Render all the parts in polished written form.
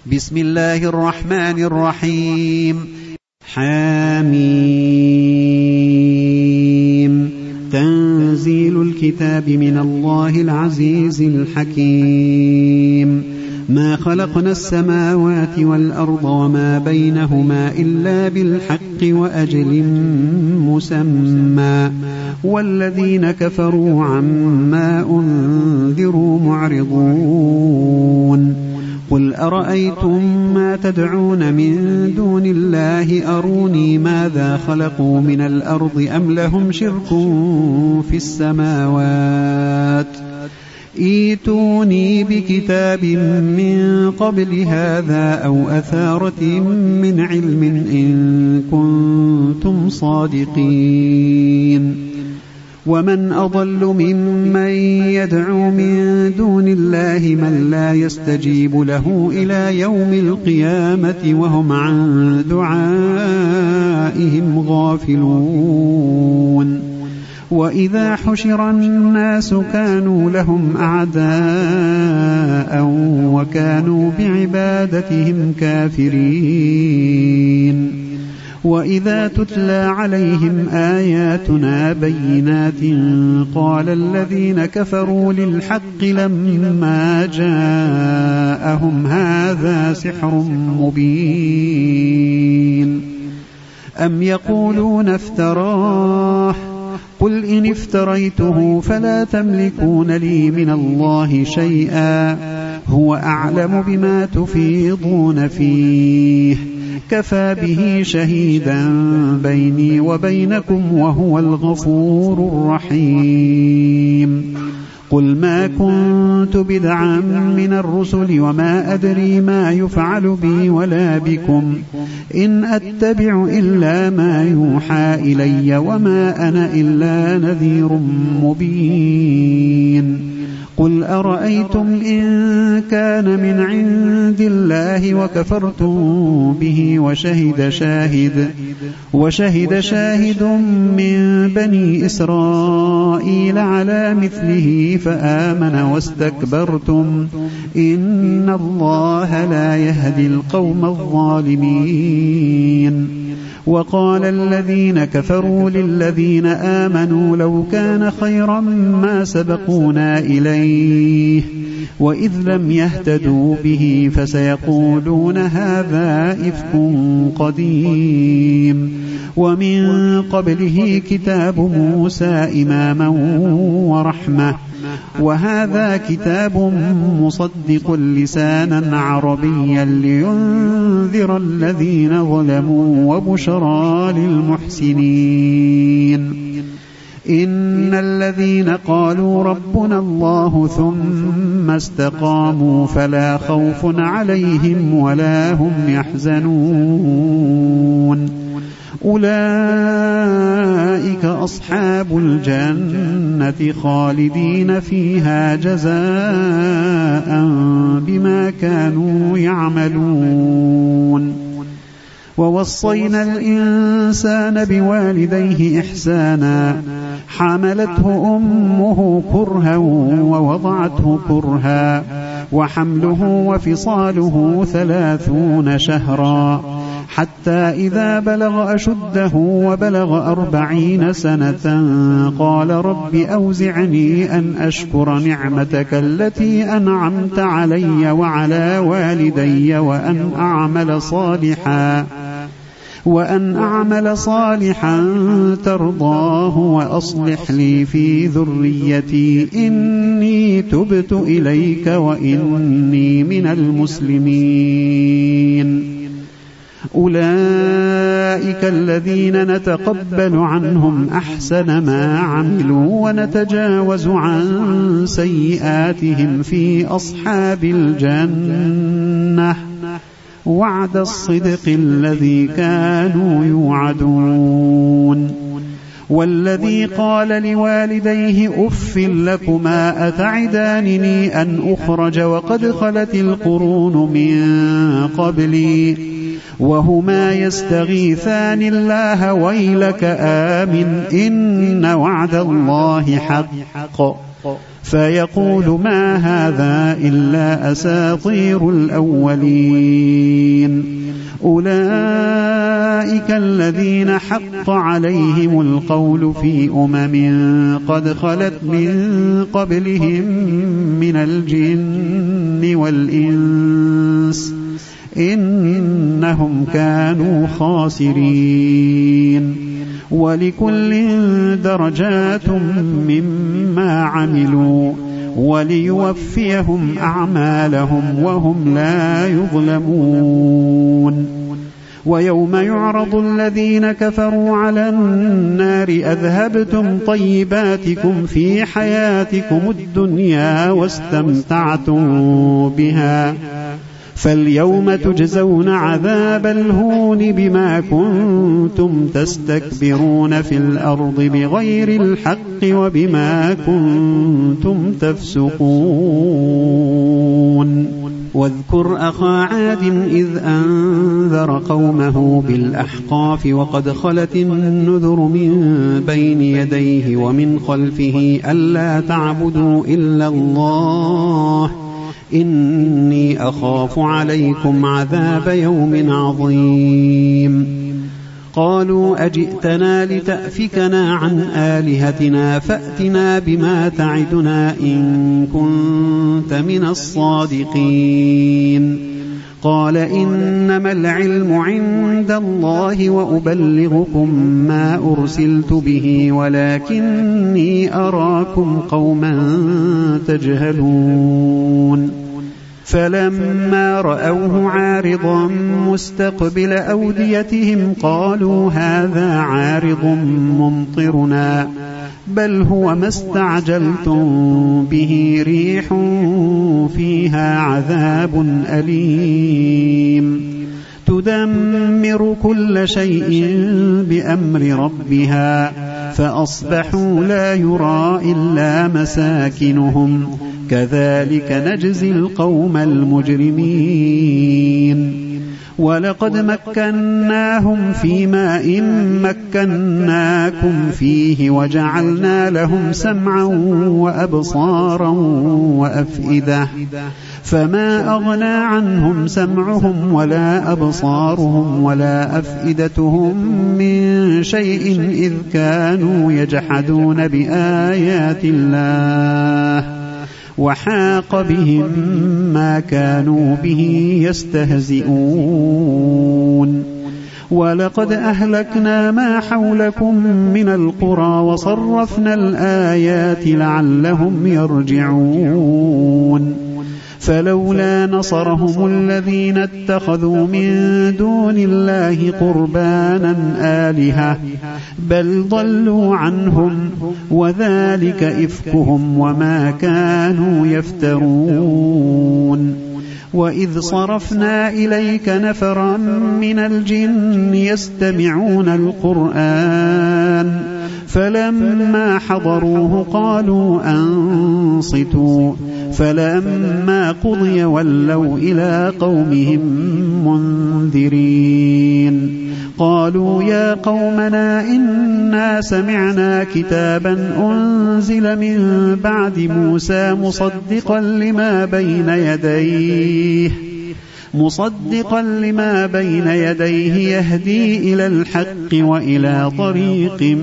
بسم الله الرحمن الرحيم. حميم. تنزيل الكتاب من الله العزيز الحكيم. ما خلقنا السماوات والأرض وما بينهما إلا بالحق وأجل مسمى، والذين كفروا عما أنذروا معرضون. قل أرأيتم ما تدعون من دون الله أروني ماذا خلقوا من الأرض أم لهم شرك في السماوات ائتوني بكتاب من قبل هذا أو أثارة من علم إن كنتم صادقين. ومن أضل ممن يدعو من دون الله من لا يستجيب له إلى يوم القيامة وهم عن دعائهم غافلون. وإذا حشر الناس كانوا لهم أعداء وكانوا بعبادتهم كافرين. وإذا تتلى عليهم آياتنا بينات قال الذين كفروا للحق لما جاءهم هذا سحر مبين. أم يقولون افتراه قل إن افتريته فلا تملكون لي من الله شيئا هو أعلم بما تفيضون فيه كفى به شهيدا بيني وبينكم وهو الغفور الرحيم. قل ما كنت بدعا من الرسل وما أدري ما يفعل بي ولا بكم إن أتبع إلا ما يوحى إلي وما أنا إلا نذير مبين. قل أرأيتم إن كان من عند الله وكفرتم به وشهد شاهد من بني إسرائيل على مثله فآمن واستكبرتم إن الله لا يهدي القوم الظالمين. وقال الذين كفروا للذين آمنوا لو كان خيرا ما سبقونا إليه وإذ لم يهتدوا به فسيقولون هذا إفك قديم. ومن قبله كتاب موسى إماما ورحمة وهذا كتاب مصدق لسانا عربيا لينذر الذين ظلموا وبشرى للمحسنين. إن الذين قالوا ربنا الله ثم استقاموا فلا خوف عليهم ولا هم يحزنون أولئك أصحاب الجنة خالدين فيها جزاء بما كانوا يعملون. ووصينا الإنسان بوالديه إحسانا حملته أمه كرها ووضعته كرها وحمله وفصاله 30 شهرا حتى إذا بلغ أشده وبلغ 40 سنة قال رب أوزعني أن أشكر نعمتك التي أنعمت علي وعلى والدي وأن أعمل صالحا ترضاه وأصلح لي في ذريتي إني تبت إليك وإني من المسلمين. أولئك الذين نتقبل عنهم أحسن ما عملوا ونتجاوز عن سيئاتهم في أصحاب الجنة وعد الصدق الذي كانوا يوعدون. والذي قال لوالديه أف لكما أتعدانني أن أخرج وقد خلت القرون من قبلي وهما يستغيثان الله ويلك آمن إن وعد الله حق فيقول ما هذا إلا أساطير الأولين. أولئك الذين حق عليهم القول في قد خلت من قبلهم من الجن والإنس إنهم كانوا خاسرين. ولكل درجات مما عملوا وليوفيهم أعمالهم وهم لا يظلمون. ويوم يعرض الذين كفروا على النار أذهبتم طيباتكم في حياتكم الدنيا واستمتعتم بها فاليوم تجزون عذاب الهون بما كنتم تستكبرون في الأرض بغير الحق وبما كنتم تفسقون. واذكر أخا عاد إذ أنذر قومه بالأحقاف وقد خلت النذر من بين يديه ومن خلفه ألا تعبدوا إلا الله إني أخاف عليكم عذاب يوم عظيم. قالوا أجئتنا لتأفكنا عن آلهتنا فأتنا بما تعدنا إن كنت من الصادقين. قال إنما العلم عند الله وأبلغكم ما أرسلت به ولكني أراكم قوما تجهلون. فلما رأوه عارضا مستقبل أوديتهم قالوا هذا عارض ممطرنا بل هو ما استعجلتم به ريح فيها عذاب أليم تدمر كل شيء بأمر ربها فأصبحوا لا يرى إلا مساكنهم كذلك نجزي القوم المجرمين. ولقد مكناهم في ماء مكناكم فيه وجعلنا لهم سمعا وأبصارا وأفئدة فما أغنى عنهم سمعهم ولا أبصارهم ولا أفئدتهم من شيء إذ كانوا يجحدون بآيات الله وحاق بهم ما كانوا به يستهزئون. ولقد أهلكنا ما حولكم من القرى وصرفنا الآيات لعلهم يرجعون. فلولا نصرهم الذين اتخذوا من دون الله قربانا آلهة بل ضلوا عنهم وذلك إفكهم وما كانوا يفترون. وإذ صرفنا إليك نفرا من الجن يستمعون القرآن فلما حضروه قالوا أنصتوا فلما قضي ولوا إلى قومهم منذرين. قالوا يا قومنا إنا سمعنا كتابا أنزل من بعد موسى مصدقا لما بين يديه يهدي إلى الحق وإلى طريق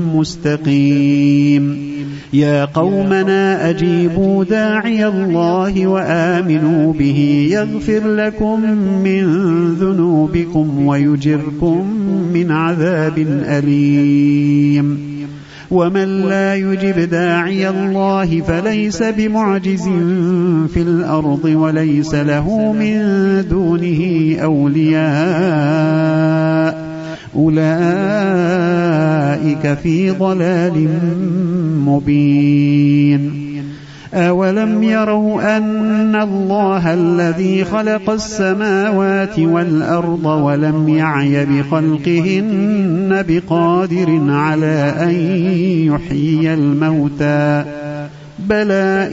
مستقيم. يا قومنا أجيبوا داعي الله وآمنوا به يغفر لكم من ذنوبكم ويجركم من عذاب أليم. ومن لا يجب داعي الله فليس بمعجز في الأرض وليس له من دونه أولياء أولئك في ضلال مبين. أولم يروا أن الله الذي خلق السماوات والأرض ولم يعي بخلقهن بقادر على أن يحيي الموتى بلى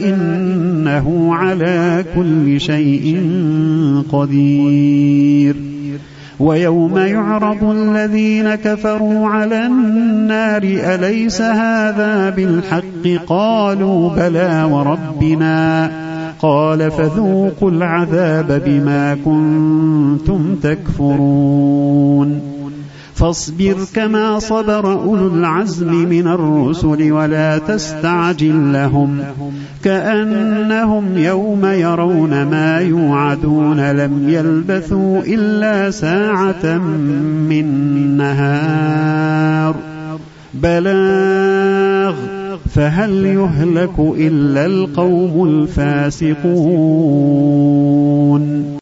إنه على كل شيء قدير. ويوم يعرض الذين كفروا على النار أليس هذا بالحق قالوا بلى وربنا قال فذوقوا العذاب بما كنتم تكفرون فاصبر كما صبر أولو العزم من الرسل ولا تستعجل لهم كأنهم يوم يرون ما يوعدون لم يلبثوا إلا ساعة من نهار بلاغ فهل يهلك إلا القوم الفاسقون